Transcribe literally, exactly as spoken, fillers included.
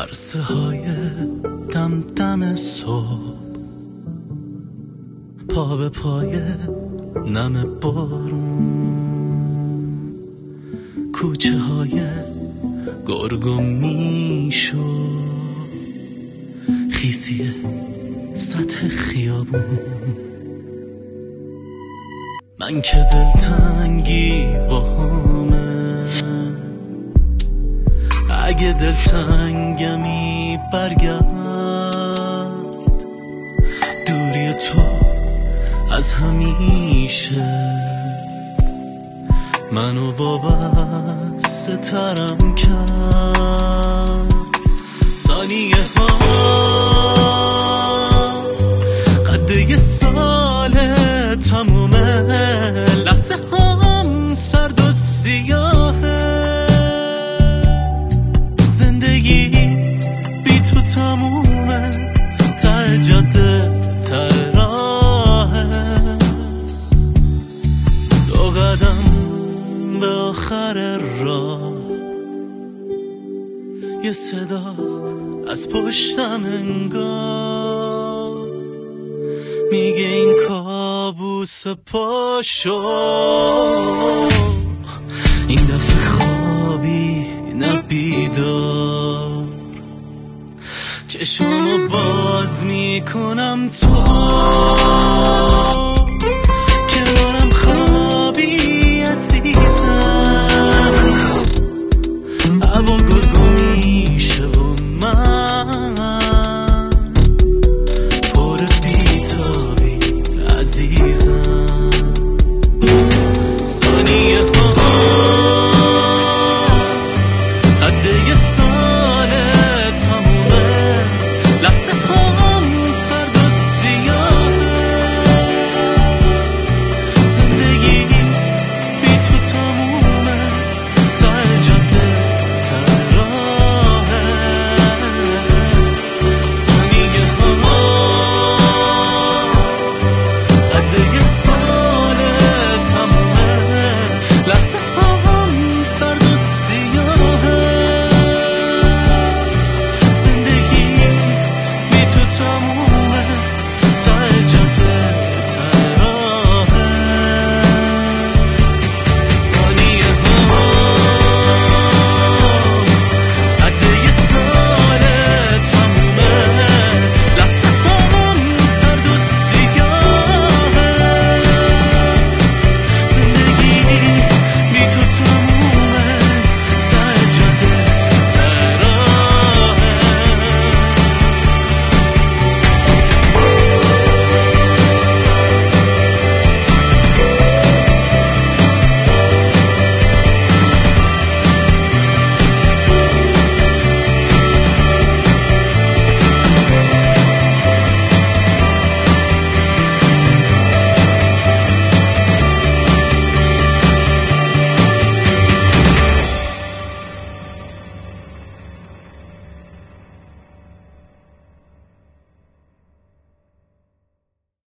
عرصه های دم دم صبح، پا به پای نم بارون، کوچه های گرگ و میشو، خیسی سطح خیابون. من که دلتنگی با همه، اگه دلتنگمی برگرد، دوری تو از همیشه منو وابسته ترم کرد. ثانیه ها قده یه ساله تمومه، لحظه هم سرد و سیاهه، زندگی بی تو تمومه، ته جاده ته راهه، دو قدم به آخر راه، یه صدا از پشتم انگار میگه این کابوس پاشو. این دفعه خوابی نه بیدار، چشمو باز میکنم تو